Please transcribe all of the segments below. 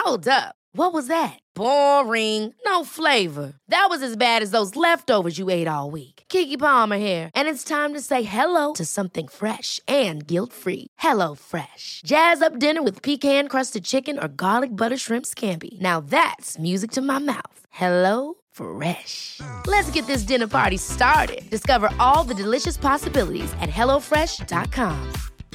Hold up. What was that? Boring. No flavor. That was as bad as those leftovers you ate all week. Keke Palmer here, and it's time to say hello to something fresh and guilt-free. Hello Fresh. Jazz up dinner with pecan-crusted chicken or garlic butter shrimp scampi. Now that's music to my mouth. Hello Fresh. Let's get this dinner party started. Discover all the delicious possibilities at hellofresh.com.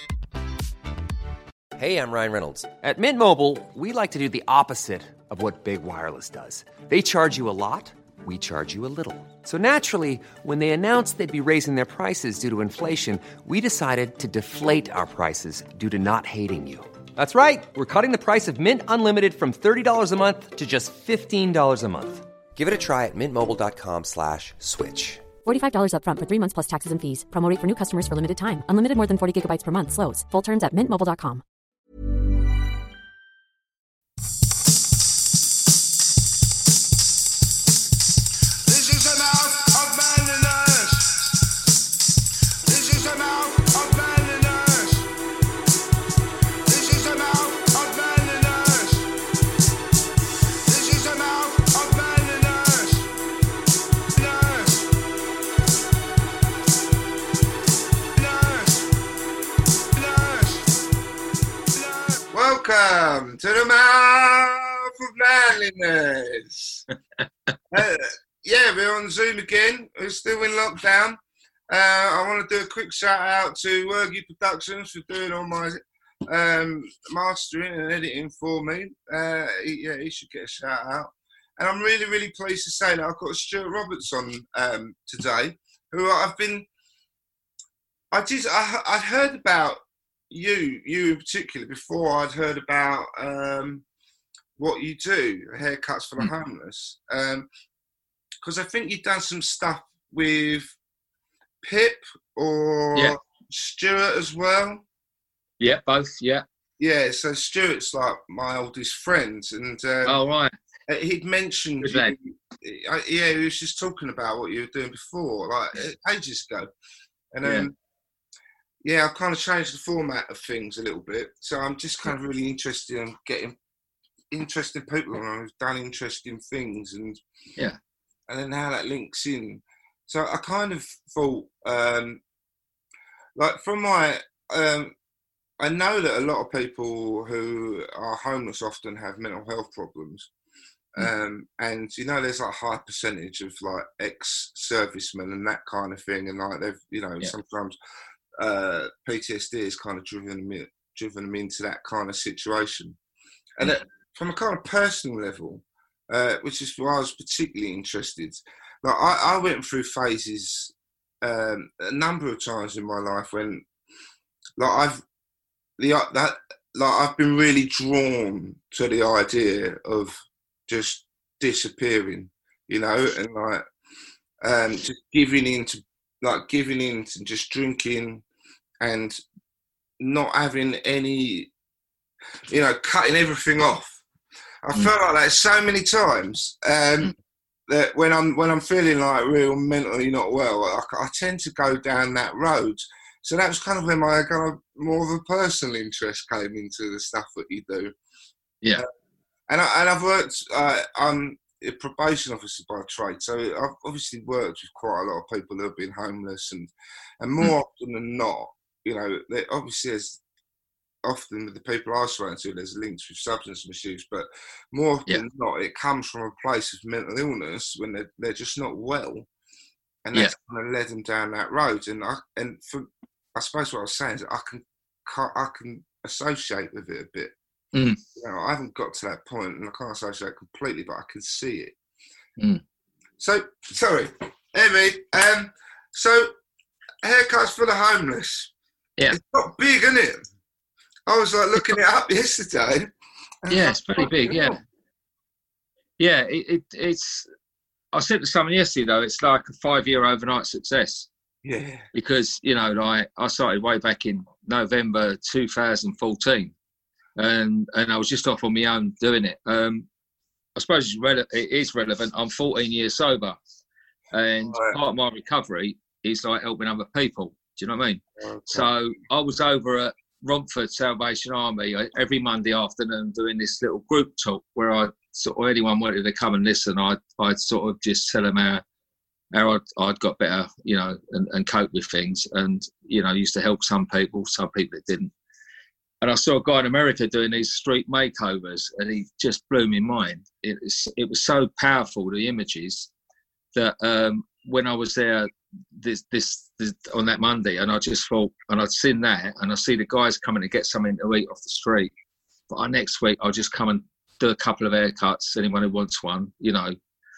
Hey, I'm Ryan Reynolds. At Mint Mobile, we like to do the opposite of what Big Wireless does. They charge you a lot, we charge you a little. So naturally, when they announced they'd be raising their prices due to inflation, we decided to deflate our prices due to not hating you. That's right. We're cutting the price of Mint Unlimited from $30 a month to just $15 a month. Give it a try at mintmobile.com/switch. $45 up front for 3 months plus taxes and fees. Promo rate for new customers for limited time. Unlimited more than 40 gigabytes per month. Slows full terms at mintmobile.com. This is the mouth of manliness. This is the mouth of manliness. This is the mouth of manliness. This is the mouth of manliness. Welcome to the mouth of manliness. Yeah, we're on Zoom again. We're still in lockdown. I want to do a quick shout out to Wergy Productions for doing all my mastering and editing for me. He should get a shout out. And I'm really, really pleased to say that I've got Stuart Roberts on today, who I'd heard about you in particular before I'd heard about what you do, haircuts for the homeless. Because I think you've done some stuff with Pip or Stuart as well. Yeah, both, yeah. Yeah, so Stuart's like my oldest friend. And oh, right. He'd mentioned, he was just talking about what you were doing before, like ages ago. And I've kind of changed the format of things a little bit. So I'm just kind of really interested in getting interesting people on who've done interesting things and then how that links in. So I kind of thought, like from my, I know that a lot of people who are homeless often have mental health problems. And you know, there's like a high percentage of like ex-servicemen and that kind of thing. And like they've, sometimes PTSD has kind of driven them into that kind of situation. And from a kind of personal level, which is why I was particularly interested. Like I went through phases a number of times in my life when, like I've been really drawn to the idea of just disappearing, and like just giving in to just drinking and not having any, cutting everything off. I felt like that so many times that when I'm feeling like real mentally not well, I tend to go down that road. So that was kind of when my kind of more of a personal interest came into the stuff that you do. Yeah. And I've worked, I'm a probation officer by trade, so I've obviously worked with quite a lot of people who have been homeless, and more often than not, obviously there's often with the people I spoke to, there's links with substance misuse, but more often than not, it comes from a place of mental illness when they're just not well, and that's kind of led them down that road. And I suppose what I was saying is I can associate with it a bit. I haven't got to that point, and I can't associate completely, but I can see it. So, sorry, Emmy. So, haircuts for the homeless. Yeah, it's not big, isn't it? I was like looking it up yesterday. Yeah, it's pretty big. Yeah, it's. I said to someone yesterday though, it's like a 5-year overnight success. Yeah, because like I started way back in November 2014. And I was just off on my own doing it. I suppose it is relevant. I'm 14 years sober, and part of my recovery is like helping other people. Do you know what I mean? Okay. So I was over at Romford Salvation Army every Monday afternoon doing this little group talk where I sort of, anyone wanted to come and listen, I'd sort of just tell them how I'd got better, you know, and cope with things, and, you know, used to help some people it didn't. And I saw a guy in America doing these street makeovers, and he just blew my mind. It was so powerful, the images, that when I was there this on that Monday, and I just thought, and I'd seen that, and I see the guys coming to get something to eat off the street. But next week I'll just come and do a couple of haircuts, anyone who wants one, you know.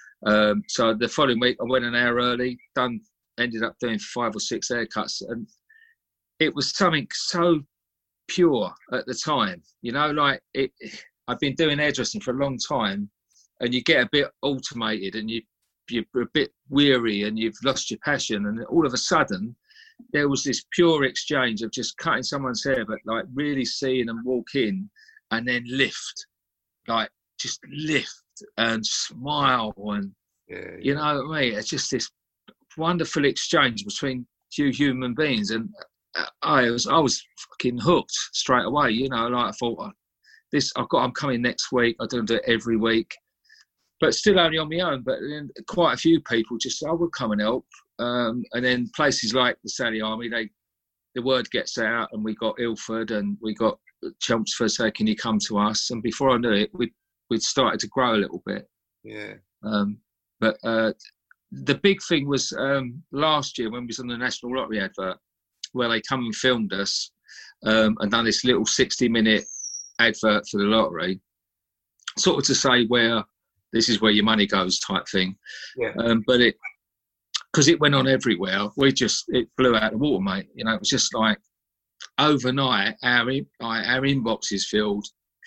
So the following week I went an hour early, ended up doing 5 or 6 haircuts, and it was something so pure at the time, you know, like I've been doing hairdressing for a long time, and you get a bit automated, and you're a bit weary, and you've lost your passion, and all of a sudden there was this pure exchange of just cutting someone's hair, but like really seeing them walk in and then lift, like just lift and smile, and you know what I mean, it's just this wonderful exchange between two human beings, and I was fucking hooked straight away, you know. Like I thought, I'm coming next week. I don't do it every week, but still only on my own. But then quite a few people just, I would come and help. And then places like the Sally Army, the word gets out, and we got Ilford, and we got Chelmsford say, "Can you come to us?" And before I knew it, we'd started to grow a little bit. Yeah. But the big thing was last year when we was on the National Lottery advert, where they come and filmed us and done this little 60-minute advert for the lottery, sort of to say where this is where your money goes type thing. Yeah. But because it went on everywhere, it blew out the water, mate. You know, it was just like overnight, our inboxes filled.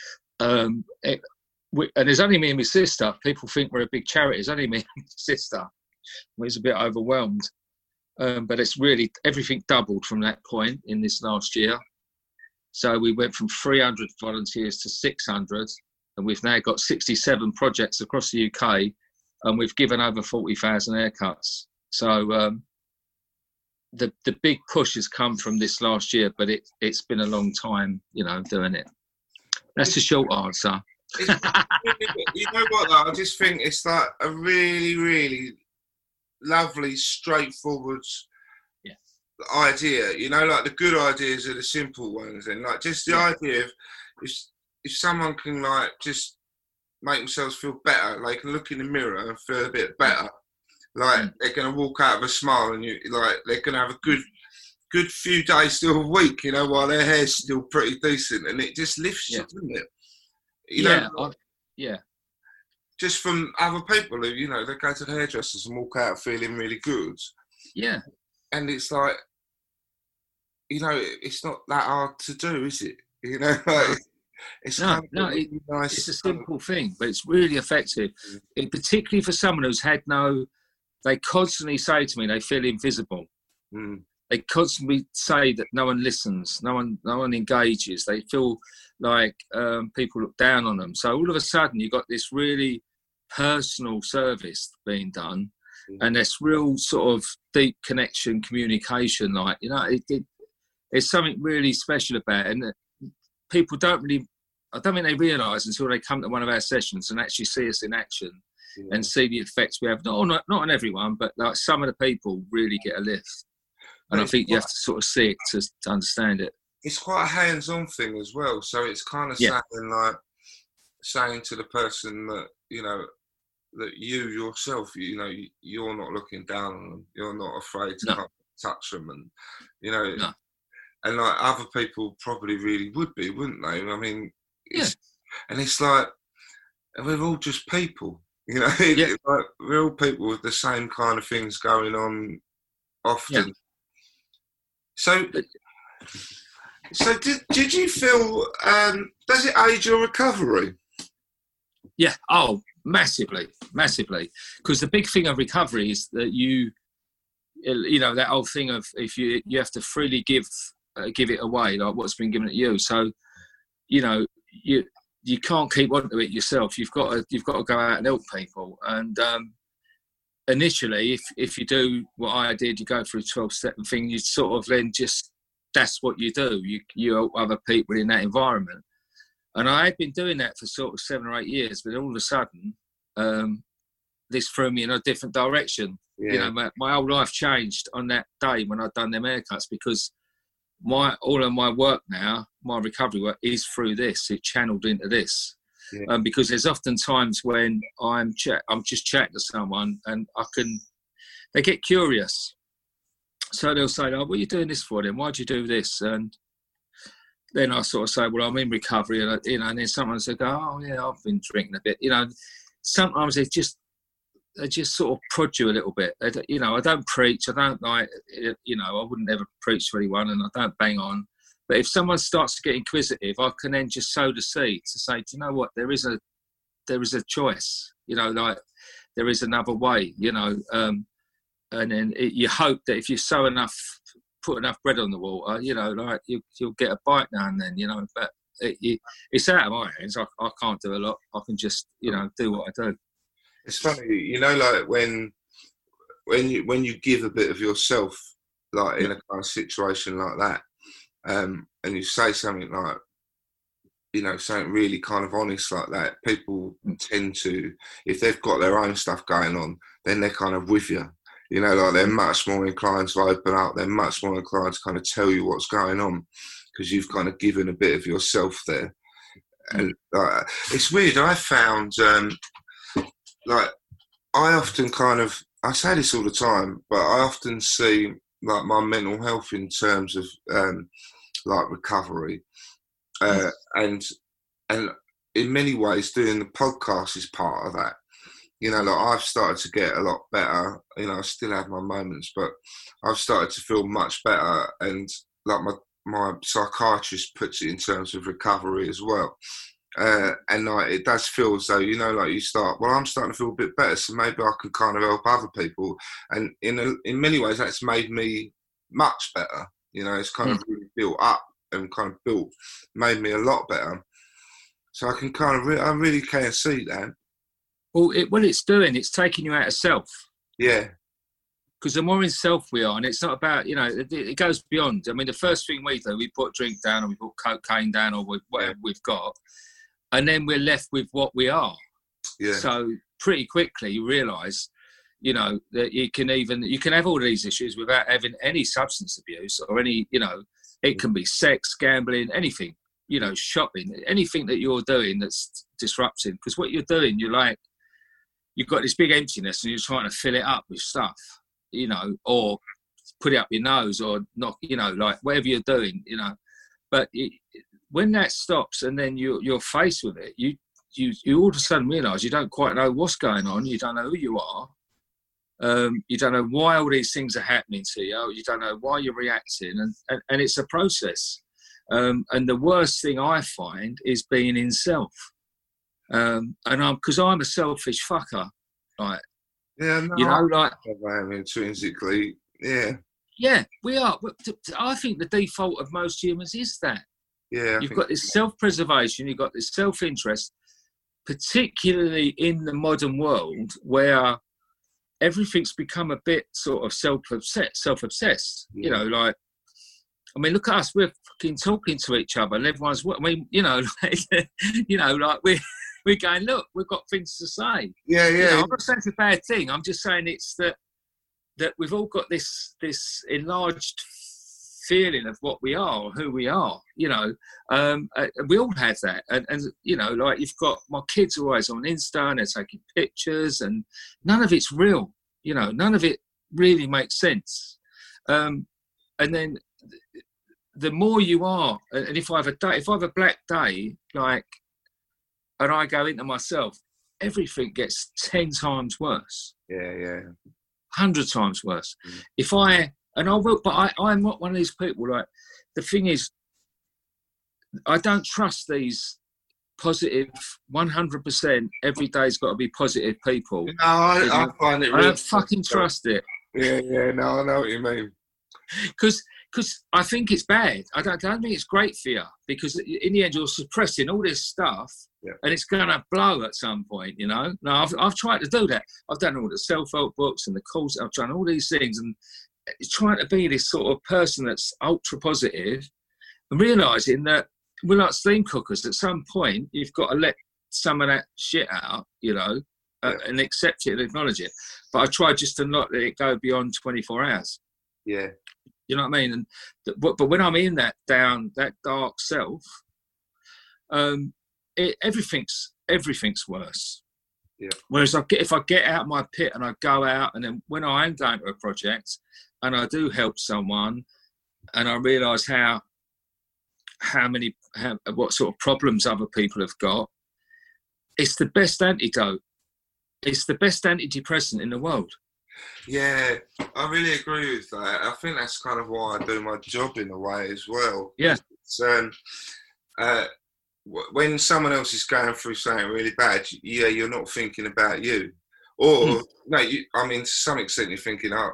And there's only me and my sister. People think we're a big charity. It's only me and my sister. We was a bit overwhelmed. But it's really, everything doubled from that point in this last year. So we went from 300 volunteers to 600, and we've now got 67 projects across the UK, and we've given over 40,000 haircuts. So the big push has come from this last year, but it's been a long time, you know, doing it. That's the short answer. You know what, though? I just think it's like a really, really lovely, straightforward idea. You know, like the good ideas are the simple ones, and like just the idea of if someone can like just make themselves feel better, they can look in the mirror and feel a bit better. Like they're gonna walk out with a smile, and they're gonna have a good few days, still a week, you know, while their hair's still pretty decent, and it just lifts you, doesn't it? You know, just from other people who, you know, they go to the hairdressers and walk out feeling really good. Yeah. And it's like, you know, it's not that hard to do, is it? You know, like, it's really nice. It's a simple thing, but it's really effective. And particularly for someone who's had they constantly say to me they feel invisible. They constantly say that no one listens, no one engages. They feel like people look down on them. So all of a sudden you've got this really personal service being done, and this real sort of deep connection, communication. Like, you know, it's something really special about it. And people I don't think they realise until they come to one of our sessions and actually see us in action and see the effects we have. Not on everyone, but like some of the people really get a lift. And I think you have to sort of see it to understand it. It's quite a hands-on thing as well. So it's kind of saying to the person that, you know, that you yourself, you know, you're not looking down on them. You're not afraid to come touch them. And, you know, and like other people probably really would be, wouldn't they? I mean, and it's like, we're all just people, you know, like, we're all people with the same kind of things going on often. So did you feel, does it aid your recovery? Yeah, massively. Because the big thing of recovery is that you know, that whole thing of if you have to freely give it away, like what's been given at you. So, you know, you can't keep onto it yourself. You've got to go out and help people. And initially, if you do what I did, you go through a 12-step thing, you sort of then just that's what you do. You help other people in that environment. And I had been doing that for sort of 7 or 8 years, but all of a sudden, this threw me in a different direction. Yeah. You know, my whole life changed on that day when I'd done them haircuts, because all of my work now, my recovery work, is through this. It channeled into this. Yeah. Because there's often times when I'm just chatting to someone and they get curious. So they'll say, "Oh, what are you doing this for then? Why'd you do this?" And then I sort of say, "Well, I'm in recovery," and and then someone will go, "Oh yeah, I've been drinking a bit." You know, sometimes they just sort of prod you a little bit. You know, I don't preach. I don't I wouldn't ever preach to anyone, and I don't bang on. But if someone starts to get inquisitive, I can then just sow the seed to say, "Do you know what? There is a choice. You know, like there is another way. You know." And then you hope that if you put enough bread on the water, you know, like you'll get a bite now and then, you know. But it's out of my hands. I can't do a lot. I can just, you know, do what I do. It's funny, you know, like when you give a bit of yourself, like in a kind of situation like that, and you say something like, you know, something really kind of honest like that, people tend to, if they've got their own stuff going on, then they're kind of with you. You know, like they're much more inclined to open up. They're much more inclined to kind of tell you what's going on, because you've kind of given a bit of yourself there. And it's weird. I found, like, I often I say this all the time, but I often see like my mental health in terms of like recovery, and in many ways doing the podcast is part of that. You know, like I've started to get a lot better. You know, I still have my moments, but I've started to feel much better. And like my psychiatrist puts it in terms of recovery as well. And like, it does feel as though, you know, like I'm starting to feel a bit better, so maybe I can kind of help other people. And in many ways, that's made me much better. You know, it's kind of really built up and kind of made me a lot better. So I can kind of, I really can see that. Well, it's taking you out of self. Yeah. Because the more in self we are, and it's not about, you know, it goes beyond. I mean, the first thing we do, we put drink down, or we put cocaine down, or whatever we've got, and then we're left with what we are. Yeah. So pretty quickly you realise, you know, that you can have all these issues without having any substance abuse or any, you know, it can be sex, gambling, anything, you know, shopping, anything that you're doing that's disrupting. Because what you're doing, you've got this big emptiness and you're trying to fill it up with stuff, you know, or put it up your nose or not, you know, like whatever you're doing, you know. But when that stops and then you're faced with it, you all of a sudden realise you don't quite know what's going on. You don't know who you are. You don't know why all these things are happening to you. You don't know why you're reacting. And it's a process. And the worst thing I find is being in self. And because I'm a selfish fucker, like, yeah, no, you know, like I am intrinsically, yeah, we are. I think the default of most humans is that. Yeah, you've got this self-preservation, you've got this self-interest, particularly in the modern world where everything's become a bit sort of self-obsessed. Yeah. You know, like, I mean, look at us, we're fucking talking to each other, and everyone's, I mean, you know, like, you know, like we're going, look, we've got things to say. Yeah, yeah. You know, I'm not saying it's a bad thing. I'm just saying it's that we've all got this enlarged feeling of what we are, or who we are. You know, we all have that. And you know, like you've got, my kids are always on Insta and they're taking pictures, and none of it's real. You know, none of it really makes sense. And then the more you are, and if I have a black day, like, and I go into myself, everything gets 10 times worse. Yeah, yeah. 100 times worse. I'm not one of these people, like, the thing is, I don't trust these positive, 100%, every day's got to be positive people. No, I find it really, I don't fucking trust it. Yeah, yeah, no, I know what you mean. Because I think it's bad. I don't think it's great for you, because in the end you're suppressing all this stuff, and it's going to blow at some point, you know. Now, I've tried to do that. I've done all the self-help books and the course. I've done all these things, and trying to be this sort of person that's ultra positive and realising that we're like steam cookers. At some point, you've got to let some of that shit out, and accept it and acknowledge it. But I try just to not let it go beyond 24 hours. Yeah. You know what I mean? And but when I'm in that dark self, everything's worse. Yeah. Whereas if I get out of my pit and I go out, and then when I am going to a project and I do help someone, and I realise what sort of problems other people have got, it's the best antidote. It's the best antidepressant in the world. Yeah, I really agree with that. I think that's kind of why I do my job in a way as well. Yeah. It's, when someone else is going through something really bad, you're not thinking about you. Or, no, to some extent you're thinking, I'm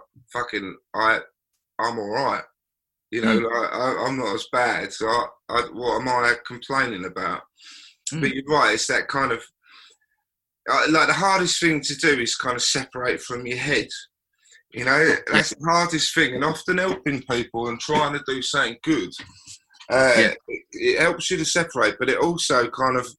all right. I'm not as bad, so what am I complaining about? But you're right, it's that kind of, like the hardest thing to do is kind of separate from your head. That's the hardest thing, and often helping people and trying to do something good, it helps you to separate, but it also kind of,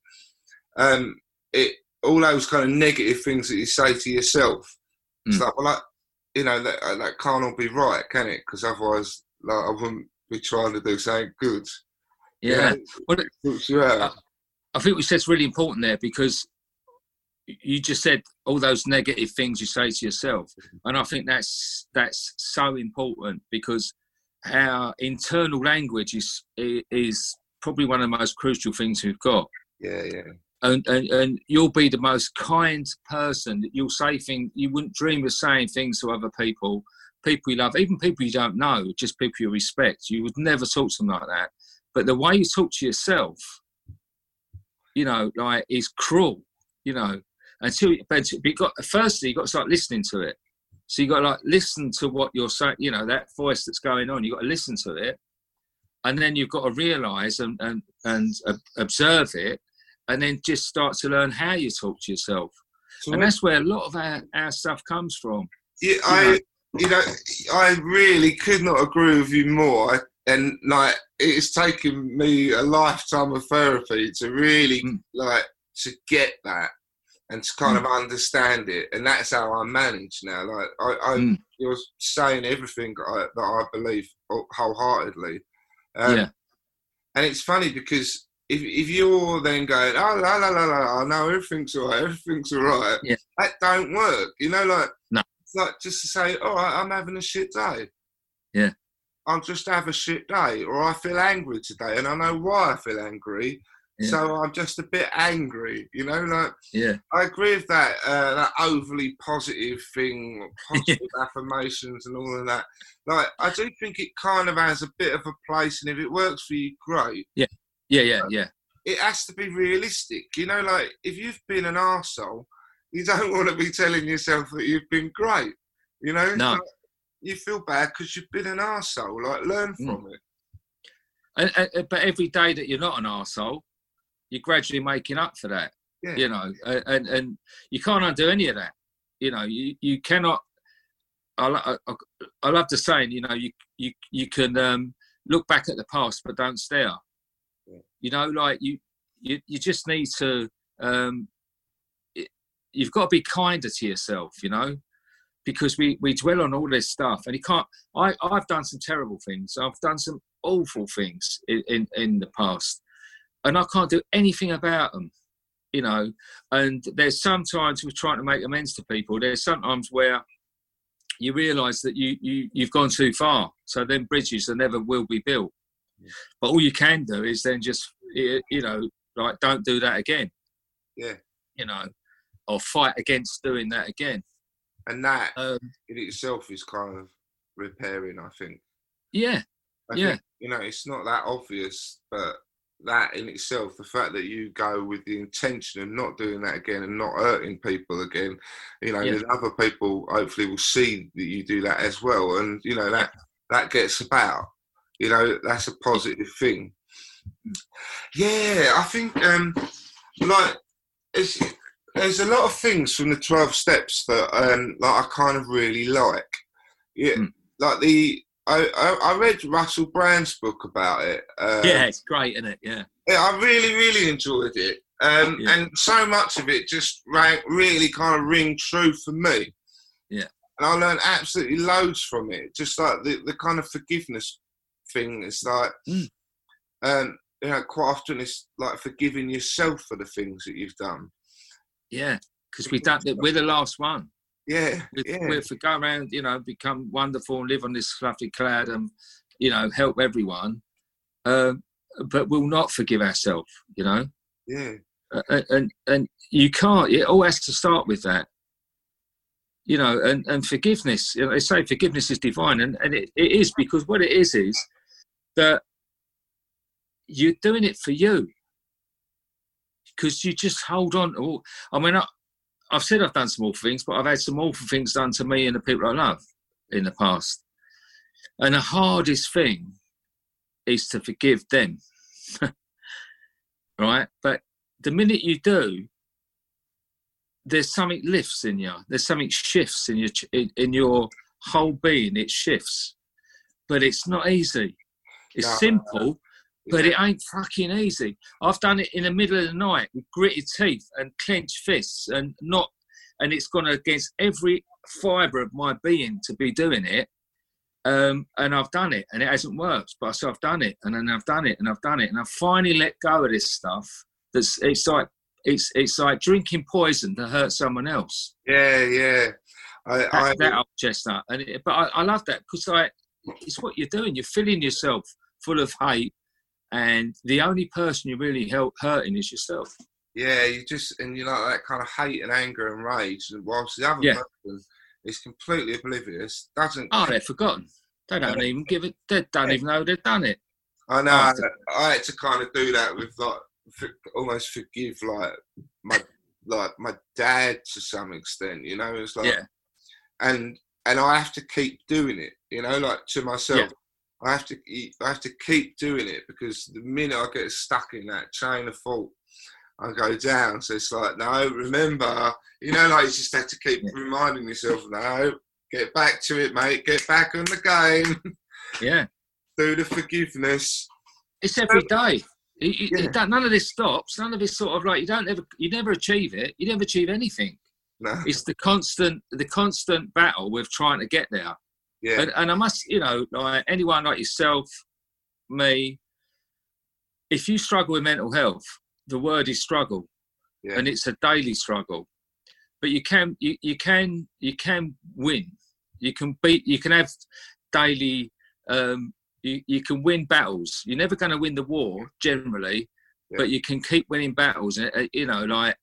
all those kind of negative things that you say to yourself, it's like, well, that can't all be right, can it? Because otherwise, I wouldn't be trying to do something good. Yeah. I think what you said is really important there, because you just said all those negative things you say to yourself, and I think that's so important, because our internal language is probably one of the most crucial things we've got. Yeah. And you'll be the most kind person. That you'll say things you wouldn't dream of saying things to other people you love, even people you don't know, just people you respect. You would never talk to them like that. But the way you talk to yourself, is cruel. Firstly, you've got to start listening to it. So you've got to listen to what you're saying, that voice that's going on. You've got to listen to it. And then you've got to realise and observe it, and then just start to learn how you talk to yourself. And that's where a lot of our stuff comes from. Yeah, I really could not agree with you more. And it's taken me a lifetime of therapy to really to get that and to kind of understand it. And that's how I manage now. You're saying everything that I believe wholeheartedly. And it's funny because if you're then going, oh, no, everything's all right, that don't work. No. It's like just to say, all right, I'm having a shit day. Yeah. I'll just have a shit day, or I feel angry today, and I know why I feel angry, so I'm just a bit angry, I agree with that, that overly positive thing, positive affirmations and all of that. I do think it kind of has a bit of a place, and if it works for you, great. Yeah. It has to be realistic, if you've been an arsehole, you don't want to be telling yourself that you've been great, No. You feel bad because you've been an arsehole. Learn from it. But every day that you're not an arsehole, you're gradually making up for that. Yeah. And you can't undo any of that. You cannot. I love the saying. You can look back at the past, but don't stare. Yeah. You just need to. You've got to be kinder to yourself. Because we dwell on all this stuff, and you can't. I've done some terrible things. I've done some awful things in the past, and I can't do anything about them. And there's sometimes we're trying to make amends to people. There's sometimes where you realise that you've gone too far. So then bridges that never will be built. Yeah. But all you can do is then just don't do that again. Yeah. Or fight against doing that again. And that in itself is kind of repairing, I think. Yeah. I think, it's not that obvious, but that in itself, the fact that you go with the intention of not doing that again and not hurting people again, then other people hopefully will see that you do that as well. And, that gets about, that's a positive thing. Yeah, I think, there's a lot of things from the 12 steps that I kind of really like. Yeah, like I read Russell Brand's book about it. Yeah, it's great, isn't it? Yeah. I really, really enjoyed it. And so much of it just really kind of ring true for me. Yeah. And I learned absolutely loads from it. Just like the kind of forgiveness thing. It's like, you know, quite often it's like forgiving yourself for the things that you've done. Yeah, because we're the last one. Yeah, If we go around, you know, become wonderful and live on this fluffy cloud and, you know, help everyone, but we'll not forgive ourselves, you know. Yeah. And you can't. It all has to start with that, you know. And forgiveness. You know, they say forgiveness is divine, and it is, because what it is that you're doing it for you, because you just hold on. I mean, I've said I've done some awful things, but I've had some awful things done to me and the people I love in the past. And the hardest thing is to forgive them, right? But the minute you do, there's something lifts in you. There's something shifts in your whole being. It shifts, but it's not easy. It's simple, but it ain't fucking easy. I've done it in the middle of the night with gritted teeth and clenched fists, and it's gone against every fibre of my being to be doing it. And I've done it, and it hasn't worked. But I've done it, and then I've done it, and I've done it, and I've finally let go of this stuff. It's like drinking poison to hurt someone else. Yeah. That up chestnut, but I love that, because it's what you're doing. You're filling yourself full of hate, and the only person you're really hurting is yourself. Yeah, you like that kind of hate and anger and rage, and whilst the other person is completely oblivious, they're forgotten. They don't even give it. They don't even know they've done it. I know. I had to kind of do that with almost forgive my dad to some extent. You know, it's like, and I have to keep doing it. You know, like to myself. Yeah. I have to keep doing it, because the minute I get stuck in that chain of thought, I go down. So it's like, no, remember, you know, like you just have to keep reminding yourself, no, get back to it, mate. Get back on the game. Yeah. Do the forgiveness. It's every day. None of this stops. None of this sort of like, you never achieve it. You never achieve anything. No. It's the constant battle with trying to get there. Yeah. And I must, you know, like anyone like yourself, me, if you struggle with mental health, the word is struggle, and it's a daily struggle. But you can win. You can have daily. You can win battles. You're never going to win the war generally, but you can keep winning battles. You know, like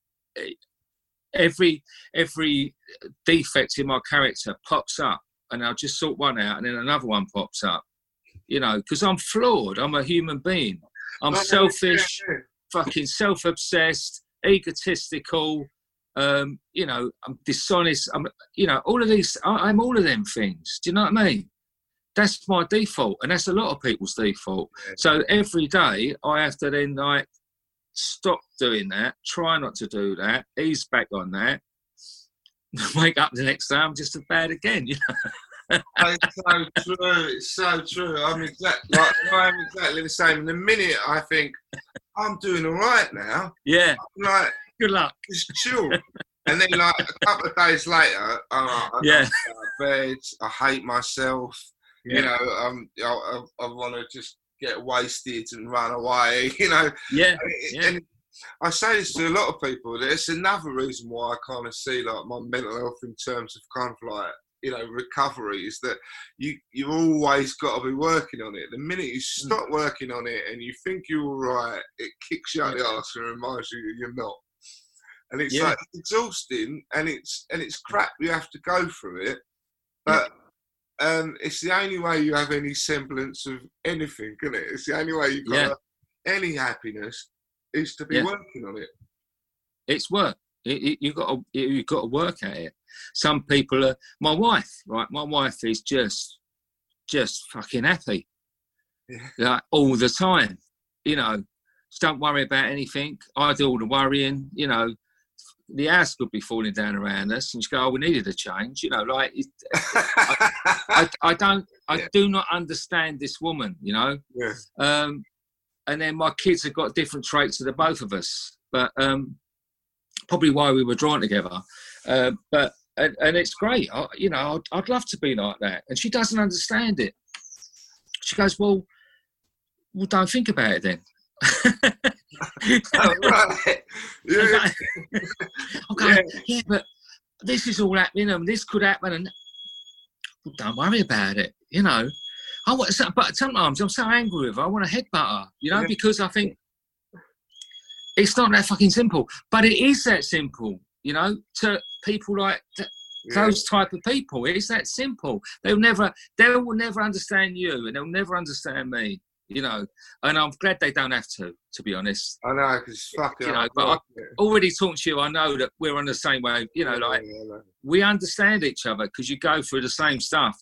every defect in my character pops up, and I'll just sort one out, and then another one pops up. You know, because I'm flawed. I'm a human being. I'm selfish, fucking self-obsessed, egotistical. You know, I'm dishonest. You know, all of these. I'm all of them things. Do you know what I mean? That's my default, and that's a lot of people's default. So every day I have to then like stop doing that, try not to do that, ease back on that, wake up the next day, I'm just as bad again, you know. It's so true. It's so true. I'm exactly the same. In the minute I think I'm doing all right now, I'm like, good luck, just chill. And then like a couple of days later, I go to bed. I hate myself. You know, I want to just get wasted and run away. You know. And I say this to a lot of people. It's another reason why I kind of see like my mental health in terms of kind of like, you know, recovery, is that you've always got to be working on it. The minute you stop working on it and you think you're all right, it kicks you out the arse and reminds you you're not. And it's like exhausting, and it's crap. You have to go through it, but it's the only way you have any semblance of anything, isn't it? It's the only way you've got any happiness is to be working on it. It's work. You've got to work at it. Some people are. My wife, right? My wife is just fucking happy, like all the time. You know, just don't worry about anything. I do all the worrying. You know, the house could be falling down around us, and she go, "Oh, we needed a change." You know, like I do not understand this woman. You know, and then my kids have got different traits to the both of us, but probably why we were drawn together. But it's great. I'd love to be like that, and she doesn't understand it. She goes, "Well, don't think about it then." Oh, right. Yeah. Okay, yeah, but this is all happening, and this could happen, and don't worry about it. You know, but sometimes I'm so angry with her, I want to headbutt her. You know, because I think it's not that fucking simple, but it is that simple. You know, to people like those type of people, it's that simple. They will never understand you, and they'll never understand me. You know, and I'm glad they don't have to be honest. I know, because fucking. You know, but I already talked to you. I know that we're on the same wave. You know, we understand each other because you go through the same stuff.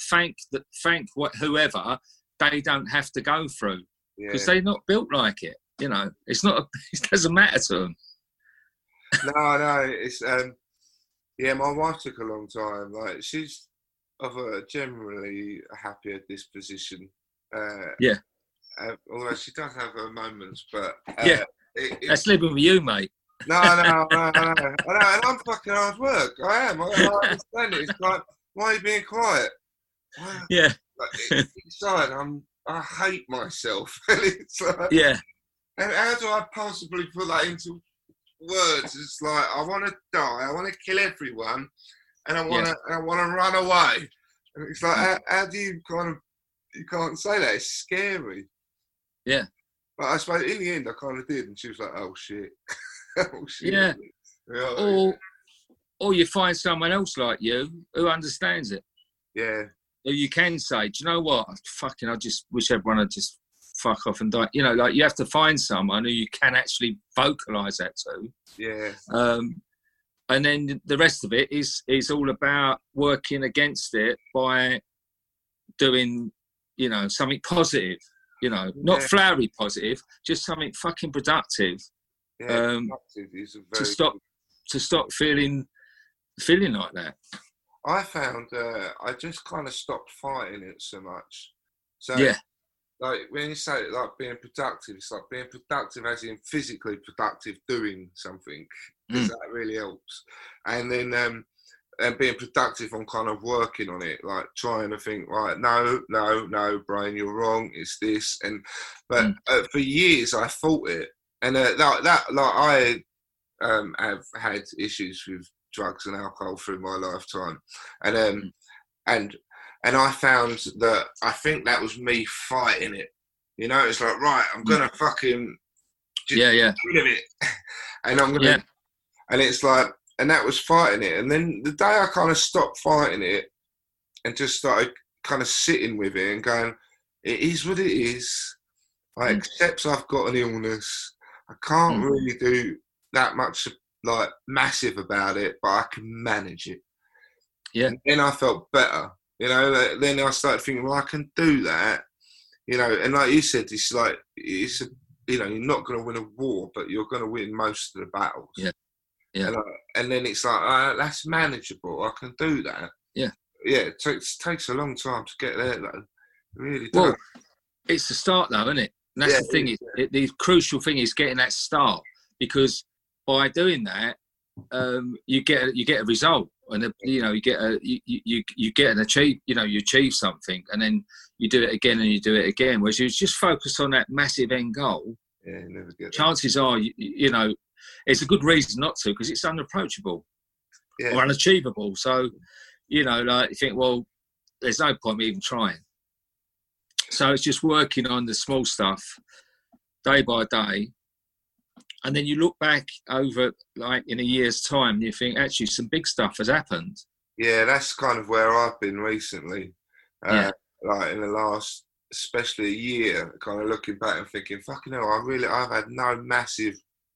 Whoever they don't have to go through because they're not built like it. You know, it's not. It doesn't matter to them. No, it's my wife took a long time. Like, she's of a generally happier disposition. Although she does have her moments, but that's living with you, mate. No, I know, and I'm fucking hard work. I am. I understand it. It's like, why are you being quiet? Yeah. Like, inside, I hate myself. It's like, how do I possibly put that into words? It's like, I want to die. I want to kill everyone, and I want to run away. And it's like, how do you you can't say that. It's scary. Yeah. But I suppose in the end I kind of did, and she was like, "Oh shit, oh shit." Yeah. Or you find someone else like you who understands it. Yeah. Who you can say, "Do you know what? I just wish everyone had just fuck off and die." You know, like you have to find someone who you can actually vocalise that to. Yeah. And then the rest of it is all about working against it by doing, you know, something positive. You know, not flowery positive, just something fucking productive. Yeah, productive is a very to stop feeling like that. I found I just kind of stopped fighting it so much. So like when you say it, like being productive, it's like being productive as in physically productive, doing something, because that really helps. And then and being productive on kind of working on it, like trying to think, right, no, brain, you're wrong, it's this. But for years I fought it. And I have had issues with drugs and alcohol through my lifetime. And I found that I think that was me fighting it. You know, it's like, right, I'm going to fucking just get rid of it. And I'm going to, and it's like, and that was fighting it. And then the day I kind of stopped fighting it and just started kind of sitting with it and going, it is what it is. I accept I've got an illness. I can't really do that much like massive about it, but I can manage it. Yeah. And then I felt better. You know, then I started thinking, well, I can do that. You know, and like you said, it's like, you know, you're not going to win a war, but you're going to win most of the battles. Yeah. Yeah. And then it's like, that's manageable. I can do that. Yeah. Yeah. It takes a long time to get there, though. It really does. Well, it's the start, though, isn't it? And that's the thing. The crucial thing is getting that start, because by doing that, you get a result, and you know, you get an achieve. You know, you achieve something, and then you do it again and you do it again. Whereas you just focus on that massive end goal. Yeah, you never get chances are, you know, it's a good reason not to, because it's unapproachable or unachievable. So, you know, like you think, well, there's no point me even trying. So it's just working on the small stuff day by day. And then you look back over, like, in a year's time, and you think, actually, some big stuff has happened. Yeah, that's kind of where I've been recently. Like in the last, especially a year, kind of looking back and thinking, fucking hell, I've had no massive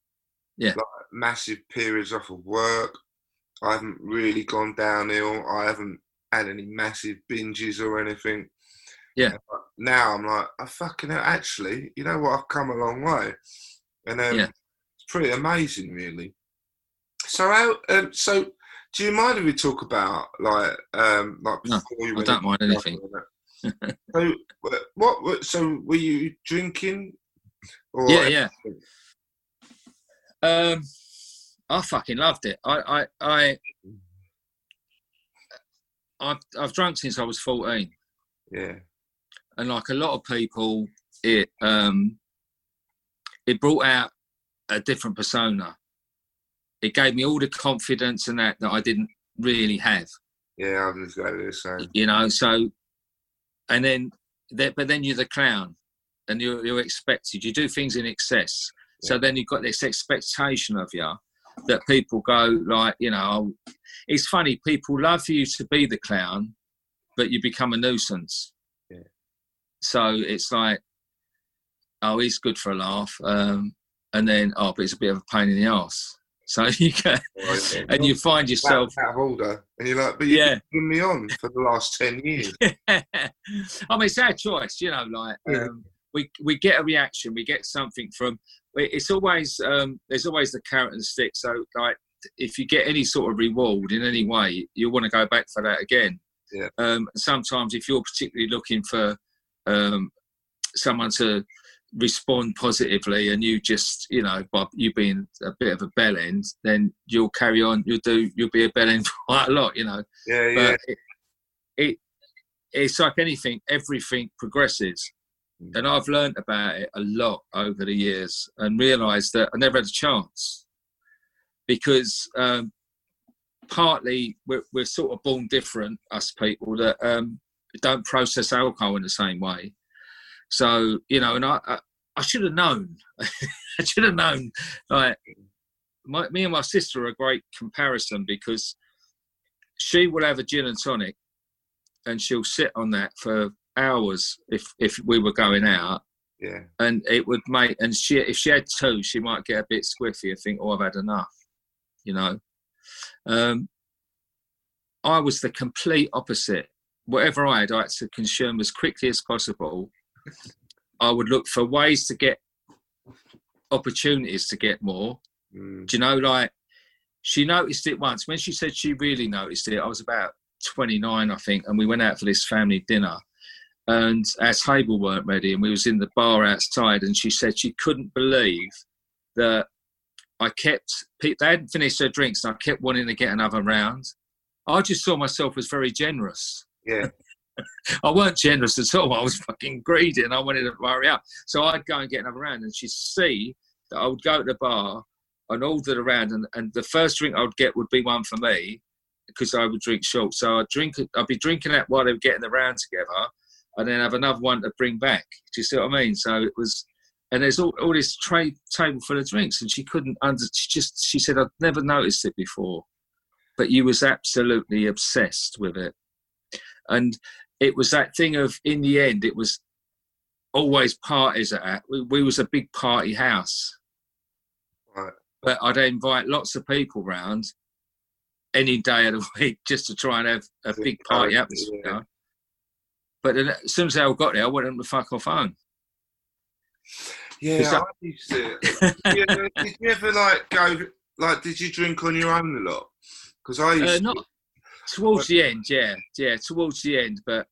periods off of work. I haven't really gone downhill. I haven't had any massive binges or anything. Yeah. Now I'm like, fucking hell, actually, you know what? I've come a long way. And it's pretty amazing, really. So how? So do you mind if we talk about like No, before you I went don't mind into anything. So what? So were you drinking? Or Yeah. I fucking loved it. I've drunk since I was 14. Yeah. And like a lot of people, it brought out a different persona. It gave me all the confidence and that I didn't really have. Yeah, I'm just going to say. You know, so, and then, but then you're the clown, and you're expected. You do things in excess. Yeah. So then you've got this expectation of you that people go like, you know, it's funny. People love you to be the clown, but you become a nuisance. Yeah. So it's like, oh, he's good for a laugh, and then but it's a bit of a pain in the arse. So you go, and you find yourself out of order, and you're like, but you've been putting me on for the last 10 years. I mean, it's our choice, you know. Like we get a reaction, we get something from. It's always there's always the carrot and stick. So like, if you get any sort of reward in any way, you want to go back for that again. Yeah. Sometimes if you're particularly looking for someone to respond positively, and you just, you know, by you being a bit of a bell end, then you'll carry on. You'll be a bell end quite a lot, you know. Yeah. But it's like anything. Everything progresses, and I've learned about it a lot over the years, and realised that I never had a chance because partly we're sort of born different, us people that don't process alcohol in the same way. So, you know, and I should have known. I should have known. Like, me and my sister are a great comparison because she will have a gin and tonic, and she'll sit on that for hours if we were going out. Yeah. And it would make, and if she had two, she might get a bit squiffy and think, oh, I've had enough, you know. I was the complete opposite. Whatever I had to consume as quickly as possible. I would look for ways to get opportunities to get more. Do you know, like, she noticed it once. When she said she really noticed it, I was about 29, I think, and we went out for this family dinner, and our table weren't ready, and we was in the bar outside, and she said she couldn't believe that they hadn't finished their drinks, and I kept wanting to get another round. I just saw myself as very generous. Yeah. I weren't generous at all. I was fucking greedy, and I wanted to hurry up. So I'd go and get another round, and she'd see that I would go to the bar and order the round, and the first drink I would get would be one for me because I would drink short. So I'd be drinking that while they were getting the round together, and then have another one to bring back. Do you see what I mean? So it was, and there's all this table full of drinks, and she couldn't she said, I'd never noticed it before, but you was absolutely obsessed with it. And it was that thing of, in the end, it was always parties at that. We was a big party house. Right. But I'd invite lots of people round any day of the week just to try and have a big party atmosphere. Yeah. But then, as soon as I got there, I wanted them to fuck off home. Yeah, I used to. Did you ever did you drink on your own a lot? Because I used to. Not towards the end, yeah, towards the end. But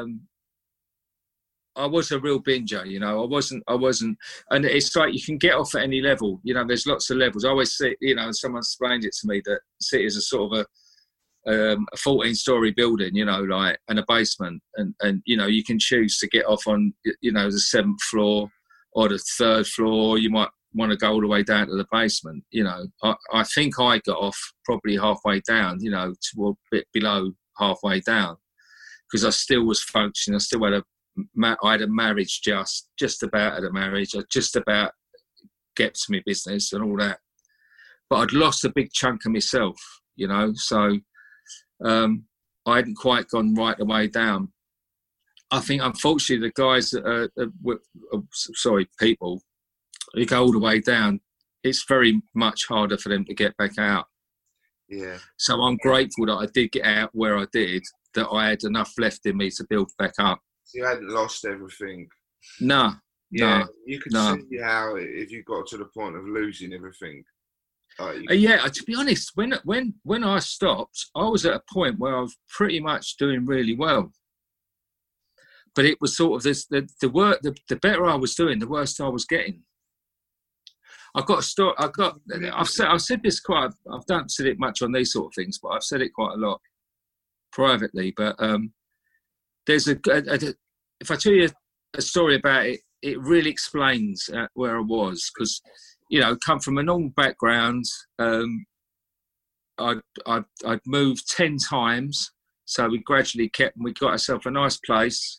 I was a real binger, you know. I wasn't, and it's like you can get off at any level. You know, there's lots of levels. I always say, you know, someone explained it to me that City is a sort of a 14-story building, you know, like, and a basement, and you know, you can choose to get off on, you know, the 7th floor or the 3rd floor. You might want to go all the way down to the basement, you know. I think I got off probably halfway down, you know, to a bit below halfway down, because I still was functioning. I still had I had a marriage, just about had a marriage. I just about get to my business and all that, but I'd lost a big chunk of myself, you know. So I hadn't quite gone right the way down. I think, unfortunately, the guys that people who go all the way down, it's very much harder for them to get back out. Yeah. So I'm grateful that I did get out where I did, that I had enough left in me to build back up. So you hadn't lost everything. No. Yeah. No. You could see how if you got to the point of losing everything. Yeah, to be honest, when I stopped, I was at a point where I was pretty much doing really well. But it was sort of this: the better I was doing, the worse I was getting. I've said this quite. I don't said it much on these sort of things, but I've said it quite a lot privately. But there's if I tell you a story about it, it really explains where I was, because come from a normal background. I'd moved 10 times, so we gradually we got ourselves a nice place.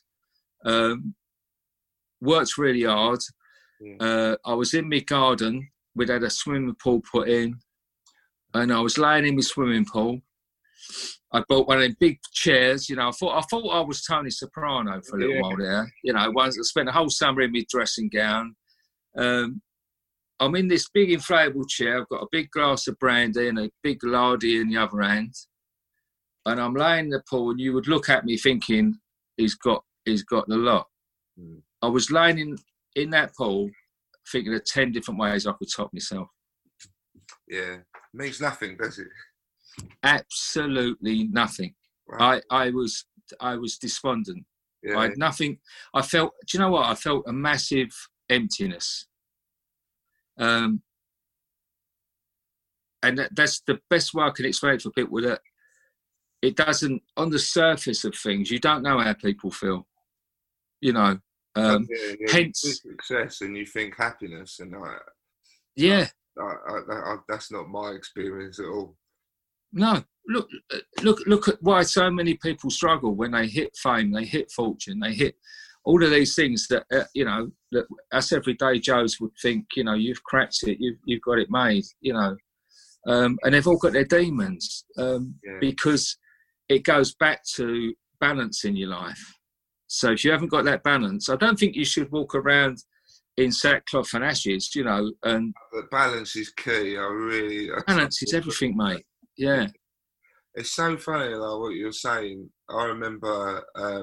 Worked really hard. I was in my garden. We'd had a swimming pool put in, and I was laying in my swimming pool. I bought one of them big chairs. I thought I was Tony Soprano for a little while there. I spent the whole summer in my dressing gown. I'm in this big inflatable chair. I've got a big glass of brandy and a big lardy in the other hand, and I'm laying in the pool. And you would look at me thinking, he's got the lot. I was laying in that pool, thinking of 10 different ways I could top myself. Yeah, means nothing, does it? Absolutely nothing. Right. I was despondent. Yeah. I had nothing. I felt. Do you know what? I felt a massive emptiness. And that's the best way I can explain it for people, that it doesn't, on the surface of things, you don't know how people feel. Hence success, and you think happiness, and that's not my experience at all. No, look at why so many people struggle when they hit fame, they hit fortune, they hit all of these things that that us everyday Joes would think, you've cracked it, you've got it made, and they've all got their demons, because it goes back to balance in your life. So if you haven't got that balance, I don't think you should walk around in sackcloth and ashes, and the balance is key. Balance is everything, mate. Yeah. It's so funny, like what you're saying. I remember,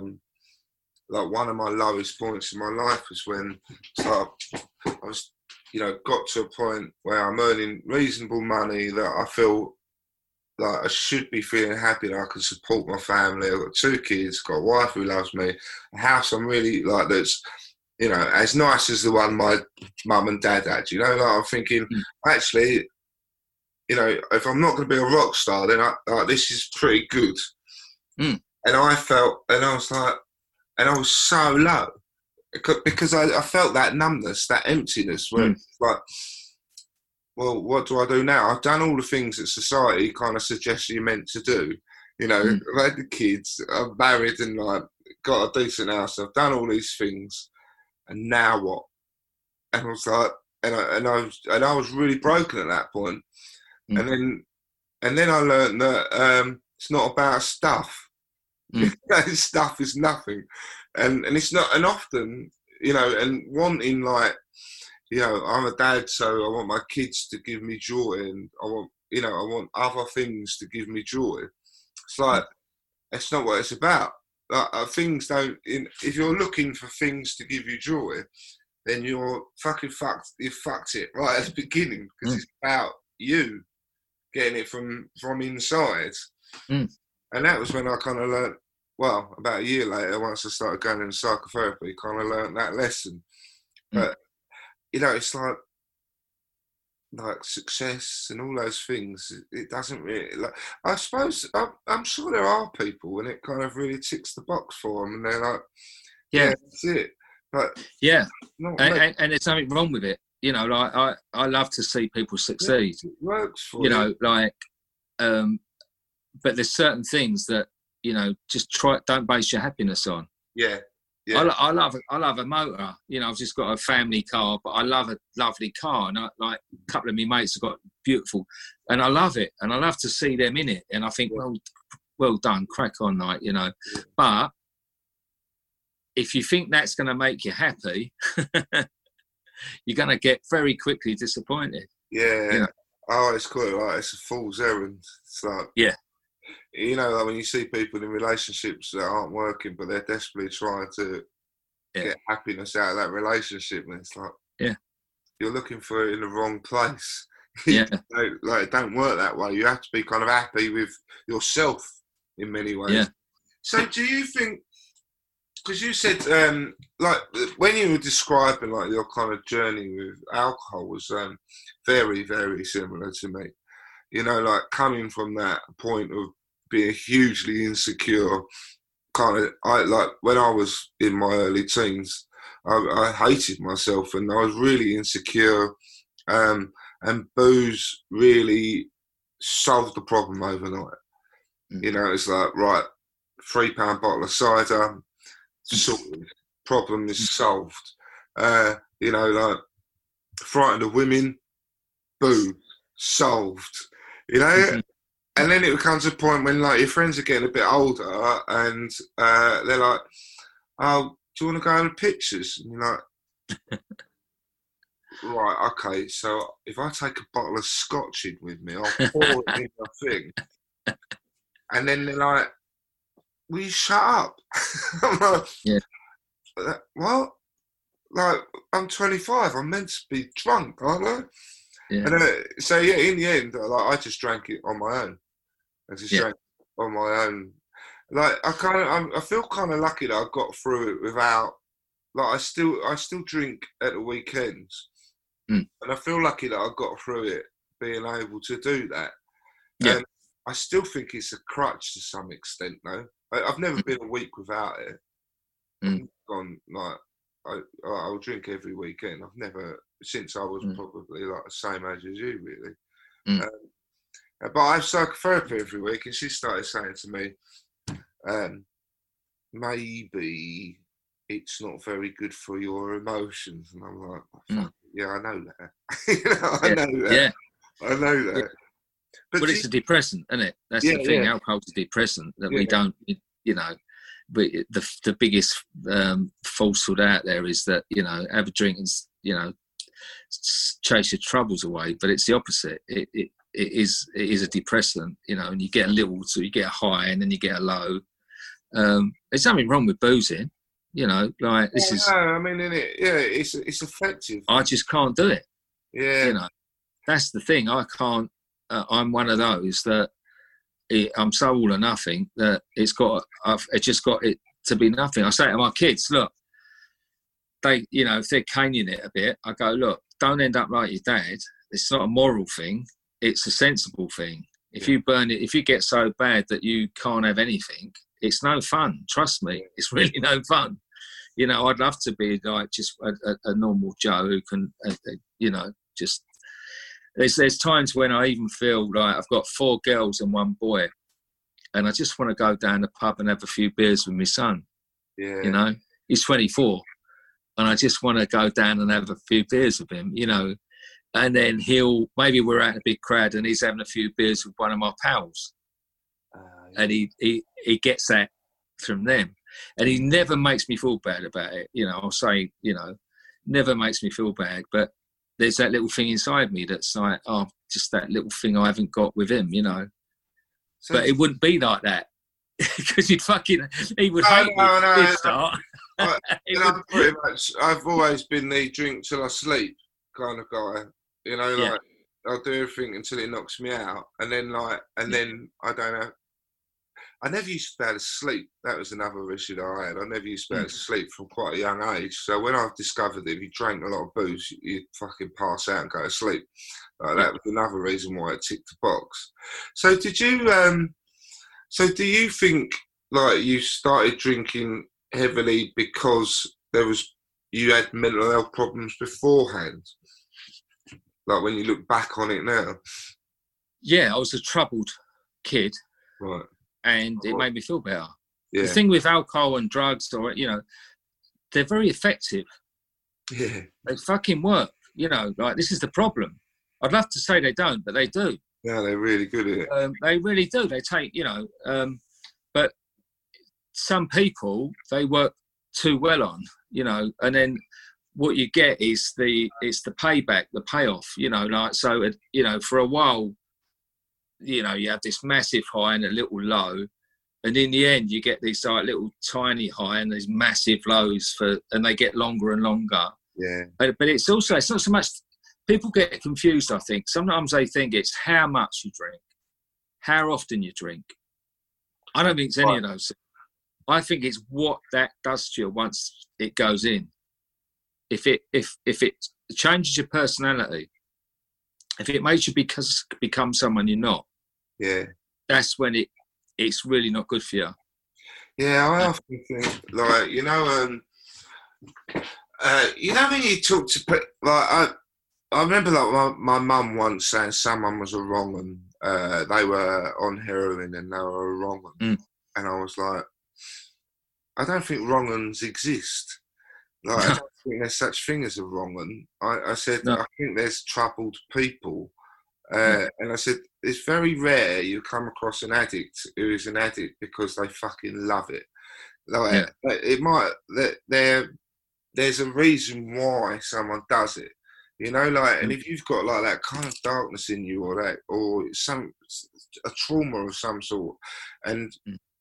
one of my lowest points in my life was when I was, got to a point where I'm earning reasonable money that I feel like I should be feeling happy that I can support my family. I've got 2 kids, got a wife who loves me, a house I'm really that's, as nice as the one my mum and dad had. I'm thinking, actually, if I'm not going to be a rock star, then this is pretty good. And I felt, and I was like, and I was so low because I felt that numbness, that emptiness, where it's like, well, what do I do now? I've done all the things that society kind of suggests you're meant to do. I've had the kids, I'm married, and got a decent house. I've done all these things, and now what? And I was like, and I was really broken at that point. And then I learned that it's not about stuff. Stuff is nothing, and it's not. And often, and wanting I'm a dad, so I want my kids to give me joy, and I want other things to give me joy. It's like that's not what it's about. Things don't. If you're looking for things to give you joy, then you're fucking fucked. You fucked it right at the beginning, because it's about you getting it from inside. And that was when I kind of learned. Well, about a year later, once I started going into psychotherapy, kind of learned that lesson. But it's like success and all those things. It doesn't really. I suppose I'm sure there are people when it kind of really ticks the box for them, and they're like, "Yeah, that's it." But and there's something wrong with it. I love to see people succeed. It works for you. But there's certain things that just don't base your happiness on. Yeah. I love a motor. I've just got a family car, but I love a lovely car, and a couple of my mates have got beautiful, and I love it, and I love to see them in it, and I think, well done, crack on, But if you think that's going to make you happy, you're going to get very quickly disappointed. Yeah. Oh, it's quite like it's a fool's errand. It's like when you see people in relationships that aren't working, but they're desperately trying to get happiness out of that relationship, and it's like, you're looking for it in the wrong place. Yeah. Like, it don't work that way. You have to be kind of happy with yourself in many ways. Yeah. So do you think, because you said, like, when you were describing, like, your kind of journey with alcohol was very, very similar to me. You know, like, coming from that point of being hugely insecure, like, when I was in my early teens, I hated myself and I was really insecure. And booze really solved the problem overnight. You know, it's like, right, £3 bottle of cider, sorted, problem is solved. You know, like, frightened of women, booze, solved. You know, and then it comes a point when, like, your friends are getting a bit older and they're like, oh, do you want to go on the pictures? And you're like, right, okay, so if I take a bottle of scotch in with me, I'll pour it in my thing. And then they're like, will you shut up? I'm like, yeah. What? Like, I'm 25, I'm meant to be drunk, aren't I? Yeah. And so, yeah, in the end, like, I just drank it on my own. I just drank it on my own. Like, I feel kind of lucky that I got through it without, like, I still drink at the weekends. And I feel lucky that I got through it being able to do that. Yeah. I still think it's a crutch to some extent, though. I've never been a week without it. I've gone, like, I'll drink every weekend. I've never, since I was probably like the same age as you, really. But I have psychotherapy every week, and she started saying to me, maybe it's not very good for your emotions. And I'm like, fuck, yeah, I know that. You know, I know that. Yeah. I know that. Yeah. But it's a depressant, isn't it? That's the thing. Alcohol's a depressant that we don't, you know. The biggest falsehood out there is that, you know, have a drink and, you know, chase your troubles away. But it's the opposite. It is a depressant, you know, and you get a little, so you get a high and then you get a low. There's nothing wrong with boozing, you know. Like this is. No, I mean, it's effective. I just can't do it. Yeah. You know, that's the thing. I can't. I'm one of those that. I'm so all or nothing that it's just got it to be nothing. I say to my kids, look, they, you know, if they're caning it a bit, I go, look, don't end up like your dad. It's not a moral thing. It's a sensible thing. If you burn it, if you get so bad that you can't have anything, it's no fun. Trust me, it's really no fun. You know, I'd love to be like just a normal Joe who can, you know, just. There's times when I even feel like I've got 4 girls and 1 boy, and I just want to go down the pub and have a few beers with my son. Yeah. You know, he's 24, and I just want to go down and have a few beers with him. You know, and then maybe we're at a big crowd and he's having a few beers with one of my pals, and he gets that from them, and he never makes me feel bad about it. You know, I'll say, you know, never makes me feel bad, but. There's that little thing inside me that's like, oh, just that little thing I haven't got with him, you know. So but it wouldn't be like that because he would hate me at the start. Pretty much, I've always been the drink till I sleep kind of guy, you know. Like I'll do everything until it knocks me out, and then I don't know. I never used to be able to sleep. That was another issue that I had. I never used to be able to sleep from quite a young age. So when I discovered that if you drank a lot of booze, you'd fucking pass out and go to sleep. That was another reason why it ticked the box. So did you? So do you think like you started drinking heavily because you had mental health problems beforehand? Like when you look back on it now. Yeah, I was a troubled kid. Right. And it made me feel better. Yeah. The thing with alcohol and drugs, or you know, they're very effective. Yeah, they fucking work. You know, like this is the problem. I'd love to say they don't, but they do. Yeah, they're really good at it. They really do. They take, you know, but some people they work too well on, you know, and then what you get is it's the payback, the payoff. You know, like so, you know, for a while. You know, you have this massive high and a little low, and in the end, you get these like little tiny high and these massive lows and they get longer and longer. Yeah. But it's not so much people get confused, I think. Sometimes they think it's how much you drink, how often you drink. I don't think it's any of those things. I think it's what that does to you once it goes in. If it changes your personality, if it makes you become someone you're not, that's when it's really not good for you. Yeah, I often think, like, you know when you talk to people, like, I remember, like, my mum once saying someone was a wrong and they were on heroin and they were a wrong un. And I was like, I don't think wrong uns exist. Like, I don't think there's such thing as a wrong un. I said, no. I think there's troubled people. And I said, it's very rare you come across an addict who is an addict because they fucking love it. Like, it might, there's a reason why someone does it, you know, like, and if you've got like that kind of darkness in you or a trauma of some sort, and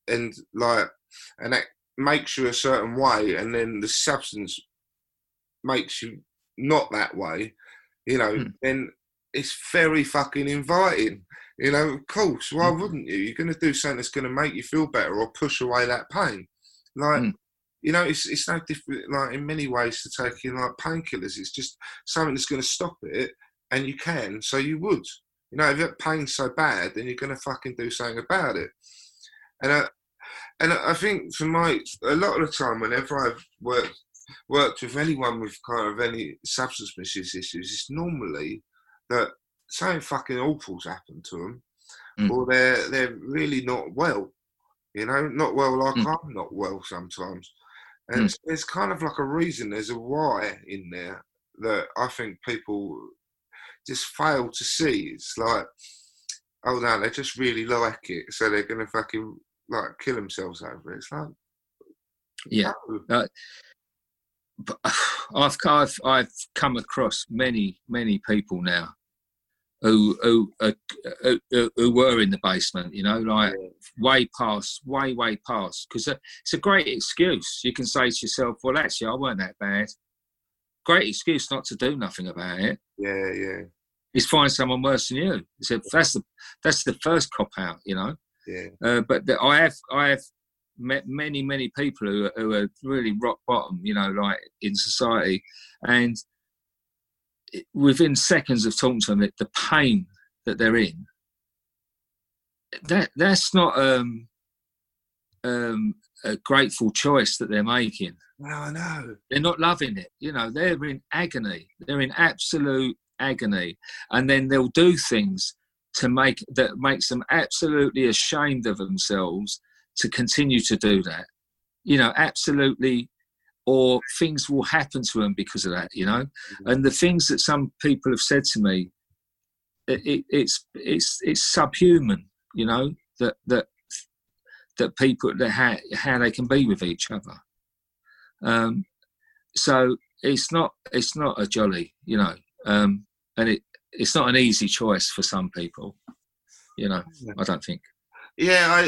that makes you a certain way, and then the substance makes you not that way, you know, then it's very fucking inviting, you know. Of course, why wouldn't you? You're going to do something that's going to make you feel better or push away that pain. Like, you know, it's no different, like, in many ways, to taking, like, painkillers. It's just something that's going to stop it, and you can, so you would. You know, if that pain's so bad, then you're going to fucking do something about it. And I think for a lot of the time, whenever I've worked with anyone with kind of any substance misuse issues, it's normally that something fucking awful's happened to them, or they're really not well, you know, not well like I'm not well sometimes. And there's kind of like a reason, there's a why in there that I think people just fail to see. It's like, oh no, they just really like it, so they're going to fucking like kill themselves over it. It's like, no. But I've come across many people now who were in the basement, you know, like way past, because it's a great excuse. You can say to yourself, well, actually, I weren't that bad. Great excuse not to do nothing about it. Yeah. Is find someone worse than you. So that's the first cop out, you know. Yeah. But I have met many people who are really rock bottom, you know, like in society, and within seconds of talking to them, the pain that they're in, that's not a grateful choice that they're making. No, no. They're not loving it. You know, they're in agony. They're in absolute agony. And then they'll do things that makes them absolutely ashamed of themselves to continue to do that. You know, absolutely. Or things will happen to them because of that, you know. And the things that some people have said to me, it's subhuman, you know, that people, how they can be with each other. So it's not a jolly, you know, and it's not an easy choice for some people, you know. I don't think. Yeah,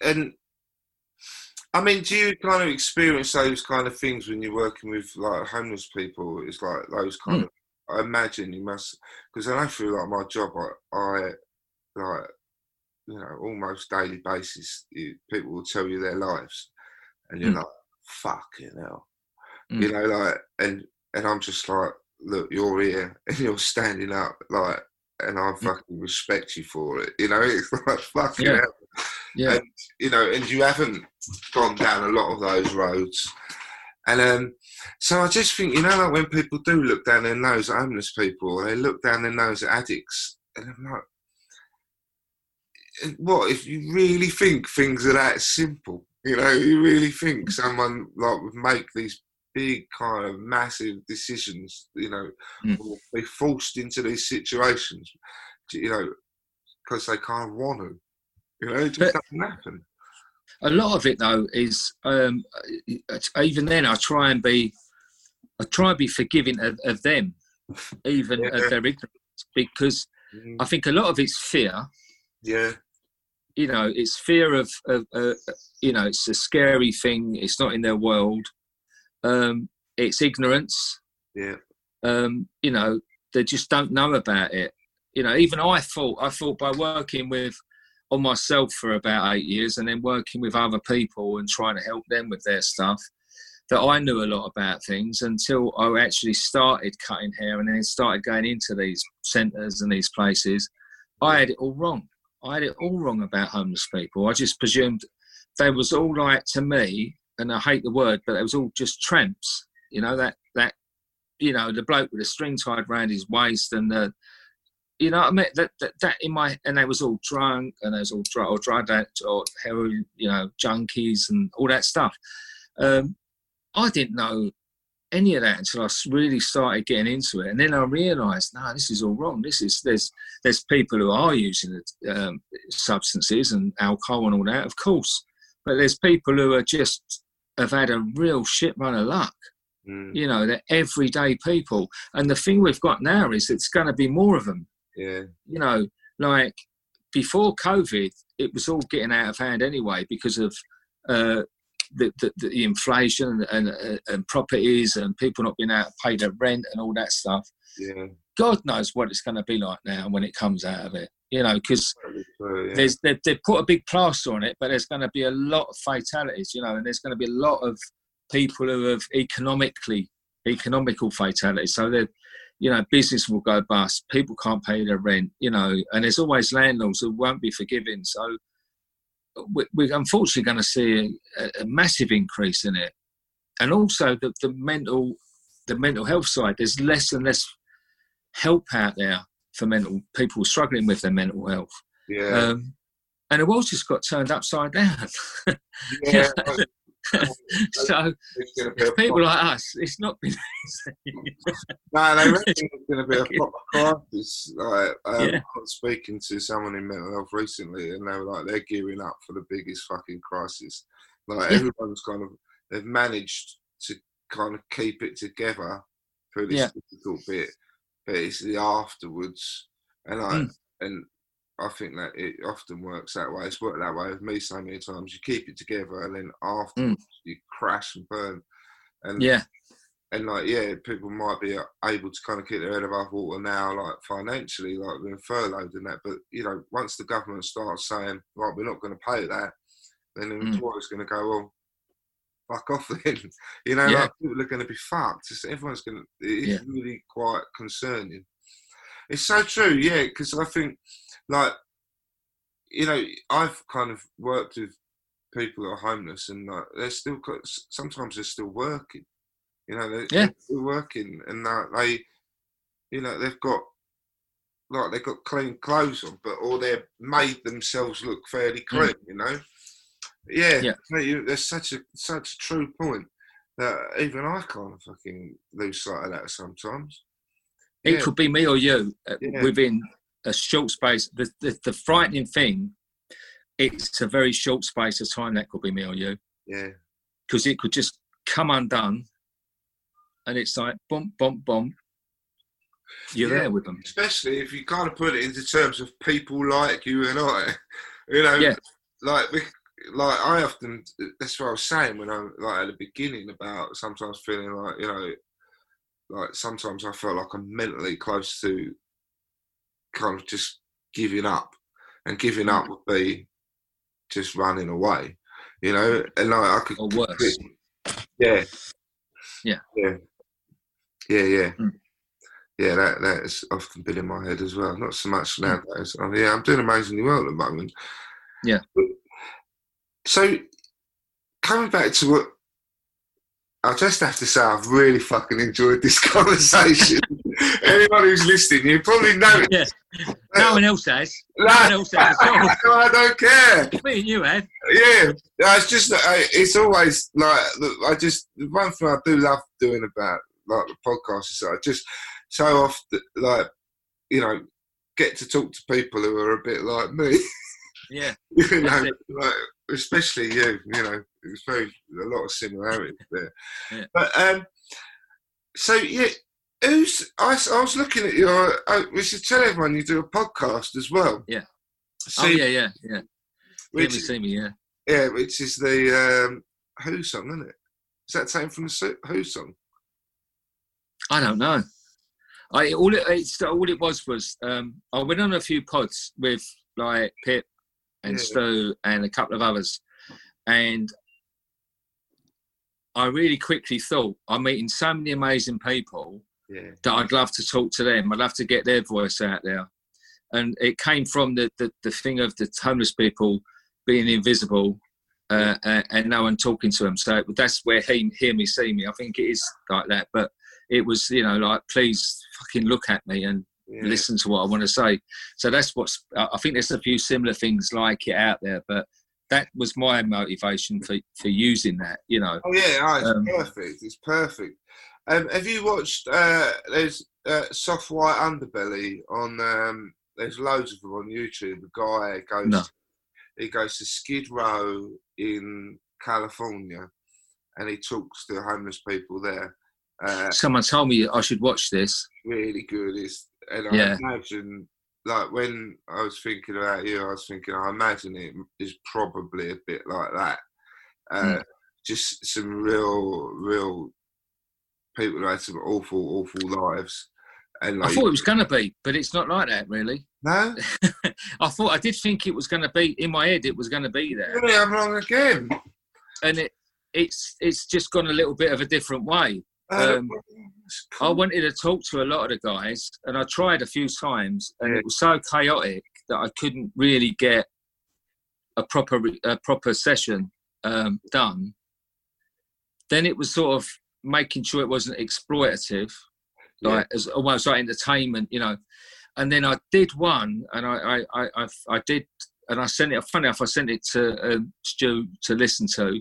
I mean, do you kind of experience those kind of things when you're working with like homeless people? It's like those kind of. I imagine you must, because I feel like my job, I like, you know, almost daily basis, people will tell you their lives, and you're like, fucking hell, you know, like, and I'm just like, look, you're here and you're standing up, like, and I fucking respect you for it, you know. It's like fucking hell. Yeah. And, you know, and you haven't gone down a lot of those roads. And so I just think, you know, like when people do look down their nose at homeless people, they look down their nose at addicts, and I'm like, what if you really think things are that simple? You know, you really think someone like would make these big kind of massive decisions, you know, or be forced into these situations, you know, because they kind of want to. You know, it just doesn't happen. A lot of it, though, is even then I try and be forgiving of them, even of their ignorance, because I think a lot of it's fear. Yeah. You know, it's fear of you know, it's a scary thing. It's not in their world. It's ignorance. Yeah. You know, they just don't know about it. You know, even I thought by working on myself for about 8 years and then working with other people and trying to help them with their stuff, that I knew a lot about things until I actually started cutting hair and then started going into these centres and these places. I had it all wrong. I had it all wrong about homeless people. I just presumed they was all like, to me, and I hate the word, but it was all just tramps. You know, that you know, the bloke with the string tied around his waist and the, you know what I mean? That in my, and they was all drunk and they was all drugged out or heroin, you know, junkies and all that stuff. I didn't know any of that until I really started getting into it, and then I realised, no, this is all wrong. There's people who are using substances and alcohol and all that, of course, but there's people who are just have had a real shit run of luck. You know, they're everyday people, and the thing we've got now is it's going to be more of them. Yeah, you know, like before COVID, it was all getting out of hand anyway because of the inflation and properties and people not being able to pay their rent and all that stuff. Yeah, God knows what it's going to be like now when it comes out of it. You know, because they've put a big plaster on it, but there's going to be a lot of fatalities. You know, and there's going to be a lot of people who have economical fatalities. So that, you know, business will go bust. People can't pay their rent. You know, and there's always landlords who won't be forgiving. So we're unfortunately going to see a massive increase in it, and also the mental health side. There's less and less help out there for people struggling with their mental health. Yeah, and the world's just got turned upside down. Yeah. So people like us, it's not been easy. No, they reckon it's going to be a proper crisis. Like, I was speaking to someone in mental health recently, and they were like, they're gearing up for the biggest fucking crisis. Like, everyone's they've managed to kind of keep it together through this difficult bit, but it's the afterwards. And I think that it often works that way. It's worked that way with me so many times. You keep it together, and then afterwards you crash and burn. And people might be able to kind of keep their head above water now, like financially, like being furloughed and that. But you know, once the government starts saying, right, we're not going to pay that, then the employer's going to go, well, fuck off then. You know, like people are going to be fucked. Everyone's going to. It's really quite concerning. It's so true, because I think, like, you know, I've kind of worked with people who are homeless, and like, sometimes they're still working. You know, they're still working, and they, you know, they've got clean clothes on, or they've made themselves look fairly clean. You know, there's such a true point that even I kind of fucking lose sight of that sometimes. It could be me or you within a short space. The frightening thing, it's a very short space of time that could be me or you. Yeah. Because it could just come undone, and it's like, boom, boom, boom. You're there with them. Especially if you kind of put it into terms of people like you and I. You know, like I often, that's what I was saying when I, like, at the beginning about sometimes feeling like, you know, like sometimes I felt like I'm mentally close to kind of just giving up, and giving up would be just running away, you know, and like I could, or worse. Yeah, that has often been in my head as well. Not so much nowadays. I'm doing amazingly well at the moment. Yeah. So coming back to what I just have to say, I've really fucking enjoyed this conversation. Anyone who's listening, you probably know it. Yeah. No one else has. No one else has at all. No, I don't care. Me and you, Ed. Yeah. It's just, it's always like, the one thing I do love doing about like the podcast is I just so often, like, you know, get to talk to people who are a bit like me. Yeah. You know, like, especially you know, there's a lot of similarities there. Yeah. But so yeah, I was looking at your. We should tell everyone you do a podcast as well. Yeah. So, yeah. Which see me, yeah. Yeah, which is the Who song, isn't it? Is that taken from the Who song? I don't know. All it was I went on a few pods with like Pip and Stu and a couple of others, and I really quickly thought I'm meeting so many amazing people that I'd love to talk to them. I'd love to get their voice out there, and it came from the thing of the homeless people being invisible and no one talking to them. So that's where Hear Me, See Me. I think it is like that, but it was, you know, like, please fucking look at me and listen to what I want to say. So that's I think there's a few similar things like it out there, but that was my motivation for using that, you know. Oh yeah, it's perfect. It's perfect. Have you watched? There's Soft White Underbelly on. There's loads of them on YouTube. The guy goes to Skid Row in California, and he talks to homeless people there. Someone told me I should watch this. Really good. I imagine, like, when I was thinking about you, I was thinking, I imagine it is probably a bit like that. Just some real people who had some awful lives. And like, I thought it was going to be, but it's not like that, really. No? I did think it was going to be, in my head, it was going to be there. Really, I'm wrong again. And it's just gone a little bit of a different way. I wanted to talk to a lot of the guys, and I tried a few times, and it was so chaotic that I couldn't really get a proper session done. Then it was sort of making sure it wasn't exploitative, like as almost like entertainment, you know. And then I did one, and I did, and I sent it. Funny enough, I sent it to Stu to listen to.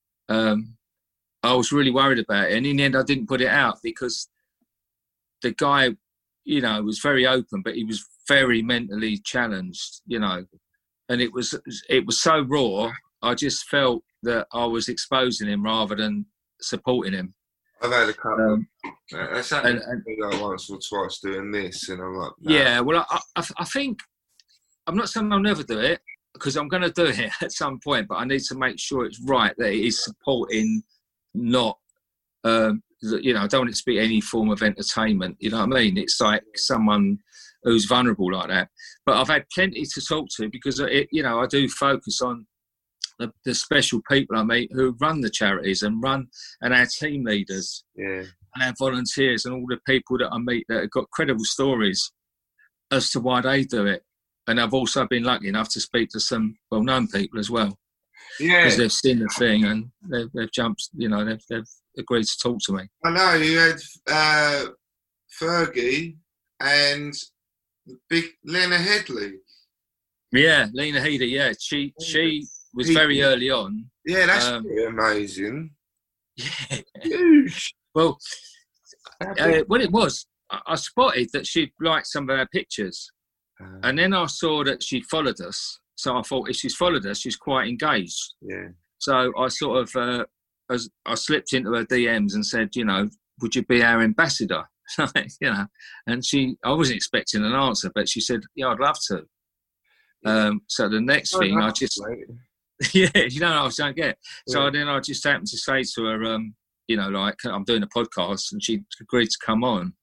I was really worried about it, and in the end, I didn't put it out because the guy, you know, was very open, but he was very mentally challenged, you know, and it was so raw. I just felt that I was exposing him rather than supporting him. I've had a couple. That's happened to me like once or twice doing this, and I'm like, no. Yeah. Well, I think I'm not saying I'll never do it because I'm going to do it at some point, but I need to make sure it's right that it is supporting. Not, you know, I don't want it to be any form of entertainment. You know what I mean? It's like someone who's vulnerable like that. But I've had plenty to talk to because, you know, I do focus on the special people I meet who run the charities and our team leaders and our volunteers and all the people that I meet that have got credible stories as to why they do it. And I've also been lucky enough to speak to some well-known people as well. Yeah, because they've seen the thing and they've jumped. You know, they've agreed to talk to me. I know you had Fergie and big Lena Headey. Yeah, Lena Headey. Yeah, she was very early on. Yeah, that's pretty amazing. Yeah, huge. Well, what it was, I spotted that she'd liked some of our pictures, and then I saw that she followed us. So I thought if she's followed us, she's quite engaged. Yeah. So I sort of, I slipped into her DMs and said, you know, would you be our ambassador? You know, and I wasn't expecting an answer, but she said, yeah, I'd love to. Yeah. So the next thing I just, you know, I don't get. So then I just happened to say to her, you know, like, I'm doing a podcast, and she agreed to come on.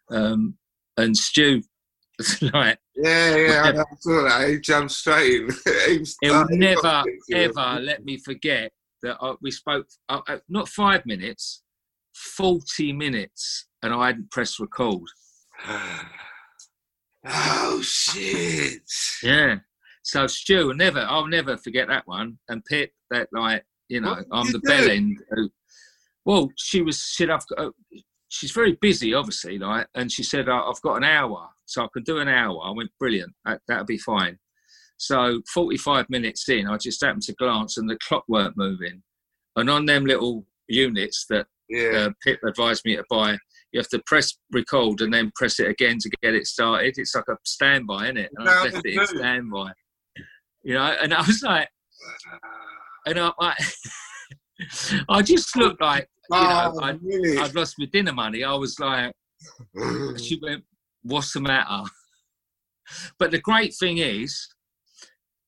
And Stu, like, I saw that. He jumped straight in. It will never, ever let me forget that we spoke, not 5 minutes, 40 minutes, and I hadn't pressed record. Oh, shit. Yeah. So Stu, I'll never forget that one. And Pip, that, like, you know, I'm the bell end. Well, she's very busy, obviously, like, and she said, I've got an hour, so I can do an hour. I went, brilliant, that'll be fine. So 45 minutes in, I just happened to glance and the clock weren't moving. And on them little units that Pip advised me to buy, you have to press record and then press it again to get it started. It's like a standby, isn't it? And I left it in standby. You know, and I was like, and I just looked like, you know, I'd lost my dinner money. I was like, she went, what's the matter? But the great thing is,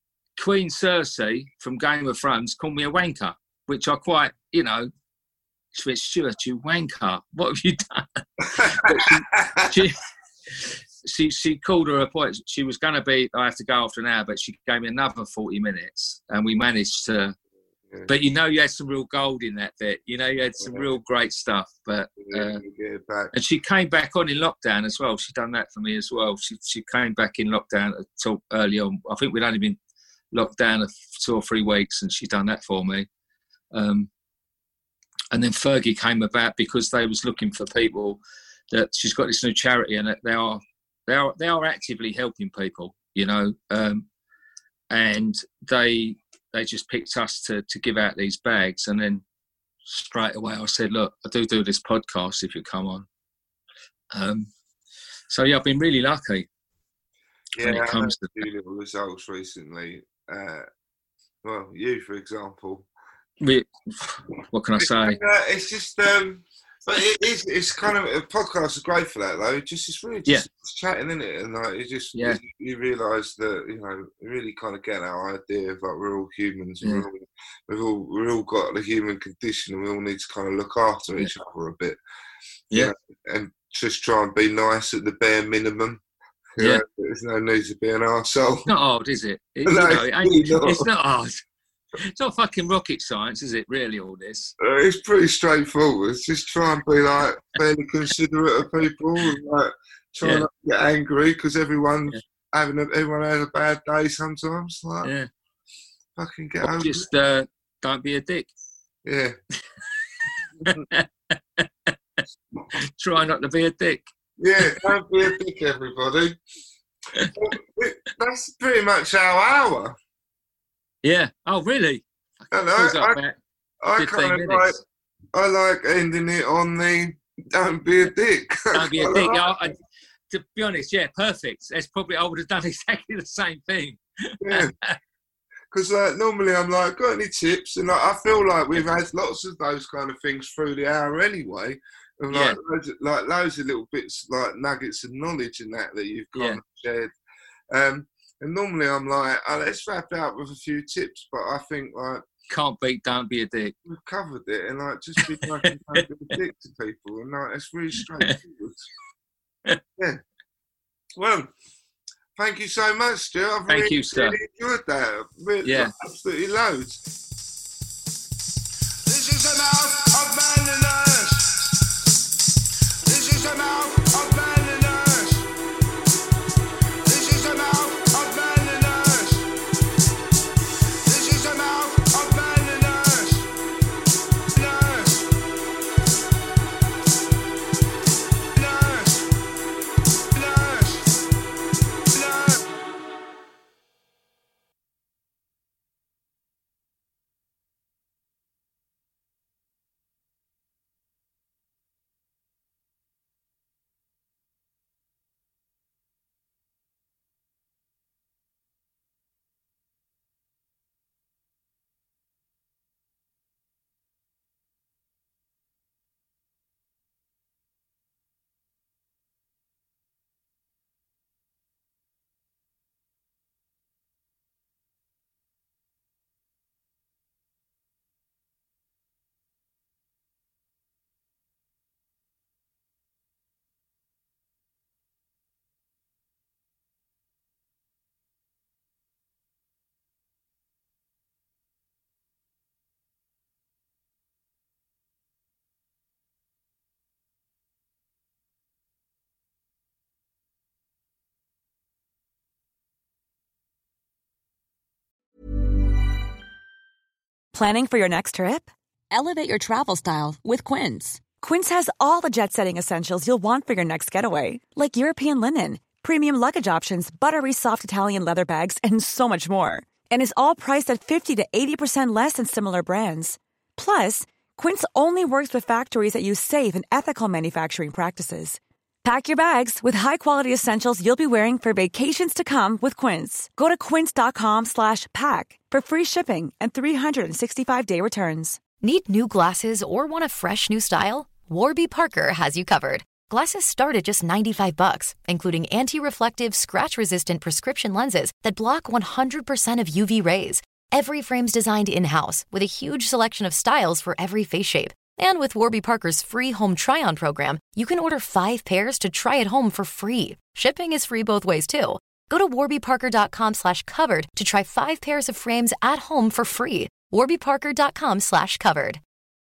Queen Cersei from Game of Thrones called me a wanker, which I quite, you know, She went, Stuart, you wanker, what have you done? she called her appointment. She was going to be, I have to go after an hour, but she gave me another 40 minutes and we managed to. Yeah. But you had some real gold in that bit. You had some real great stuff. But and she came back on in lockdown as well. She done that for me as well. She came back in lockdown until early on. I think we'd only been locked down 2 or 3 weeks, and she done that for me. And then Fergie came about because they was looking for people. That she's got this new charity, and they are actively helping people. And they just picked us to give out these bags. And then straight away I said, look, I do this podcast if you come on. So yeah, I've been really lucky. Yeah, when it comes to a few little results recently. Well, you, for example. What can I say? It's just, but it's kind of, podcasts are great for that though. It's really just chatting, isn't it? And like, you realise that, you really kind of get our idea of like we're all humans. Yeah. We've all got the human condition, and we all need to kind of look after each other a bit. Yeah. And just try and be nice at the bare minimum. There's no need to be an arsehole. It's not hard, is it? It's not hard. It's not fucking rocket science, is it, really, all this? It's pretty straightforward. It's just try and be, like, fairly considerate of people and, like, try not to get angry because everyone has a bad day sometimes. Like, fucking get over just, it. Don't be a dick. Yeah. Try not to be a dick. Yeah, don't be a dick, everybody. That's pretty much our hour. Yeah. Oh, really? I kind of like ending it on the don't be a dick. Don't be a dick. To be honest, perfect. I would have done exactly the same thing. Yeah. Because normally I'm like, got any tips? And I feel like we've had lots of those kind of things through the hour anyway. And loads of little bits, like nuggets of knowledge and that you've kind of shared. And normally I'm like, let's wrap it up with a few tips, but I think like can't beat don't be a dick. We've covered it, and like just be like don't be a dick to people, and like it's really straightforward. Yeah. Well, thank you so much, Stu. I've really enjoyed that. Absolutely loads. This is an out of manliness. This is an out of manliness. Planning for your next trip? Elevate your travel style with Quince. Quince has all the jet-setting essentials you'll want for your next getaway, like European linen, premium luggage options, buttery soft Italian leather bags, and so much more. And is all priced at 50 to 80% less than similar brands. Plus, Quince only works with factories that use safe and ethical manufacturing practices. Pack your bags with high-quality essentials you'll be wearing for vacations to come with Quince. Go to quince.com/pack for free shipping and 365-day returns. Need new glasses or want a fresh new style? Warby Parker has you covered. Glasses start at just $95, including anti-reflective, scratch-resistant prescription lenses that block 100% of UV rays. Every frame's designed in-house with a huge selection of styles for every face shape. And with Warby Parker's free home try-on program, you can order 5 pairs to try at home for free. Shipping is free both ways, too. Go to warbyparker.com/covered to try 5 pairs of frames at home for free. warbyparker.com/covered.